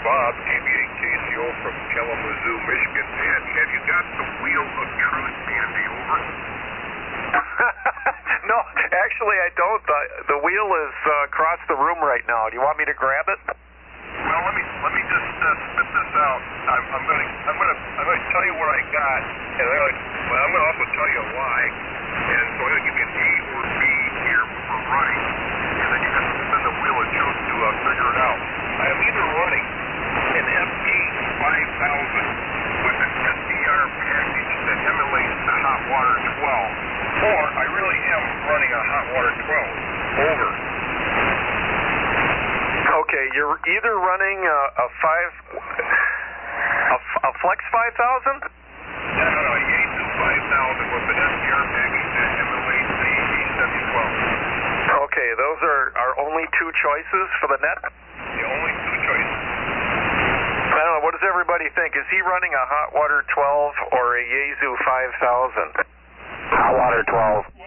Bob, KBAKCO from Kalamazoo, Michigan. And have you got the Wheel of Truth handy over? No, actually I don't. The wheel is across the room right now. Do you want me to grab it? Well, let me just spit this out. I'm gonna tell you what I got, and I'm gonna also tell you why. And so I'm gonna give you an A or B here for right, and then you can spin the Wheel of Truth to figure it out. I am either running an FP 5000 with an SDR package that emulates the Hot Water 12, or I really am running a Hot Water 12. Over. Okay, you're either running a Flex 5000? No, a Yaesu 5000 with an SDR package that emulates the AW12. Okay, those are our only two choices for the net? The only two choices. I don't know, what does everybody think? Is he running a Hot Water 12 or a Yaesu 5000? Hot Water 12.